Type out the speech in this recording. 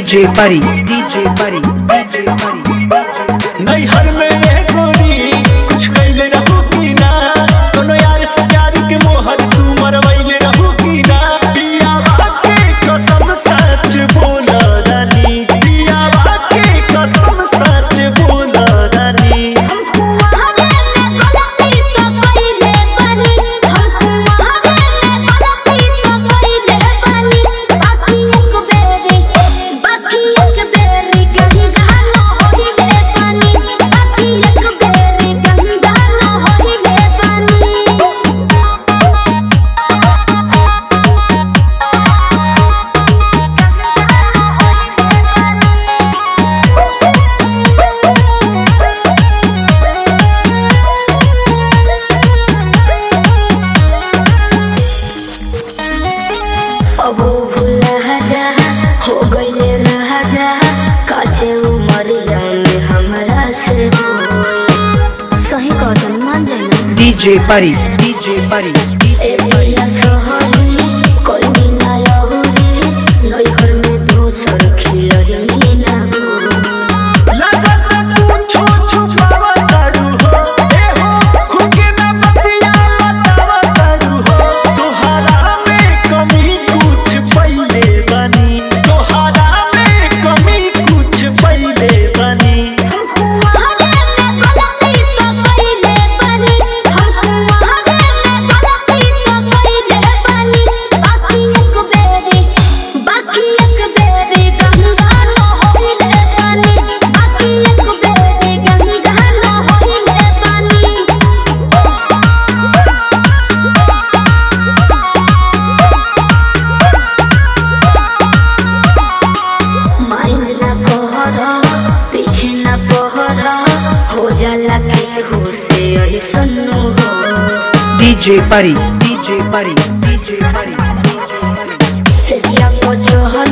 DJ Pari, DJ Pari, DJ Pari। नैहर में ये गोरी कुछ कैले रहू की ना, कोनो यार से प्यार के मोहर तू मरवैले रहू की ना। पिया बाके कसम सच बोला रानी, पिया बाके कसम सच बोला रानी। DJ Pari, DJ Pari, DJ Pari। DJ Pari, DJ Pari, DJ Pari, DJ Pari।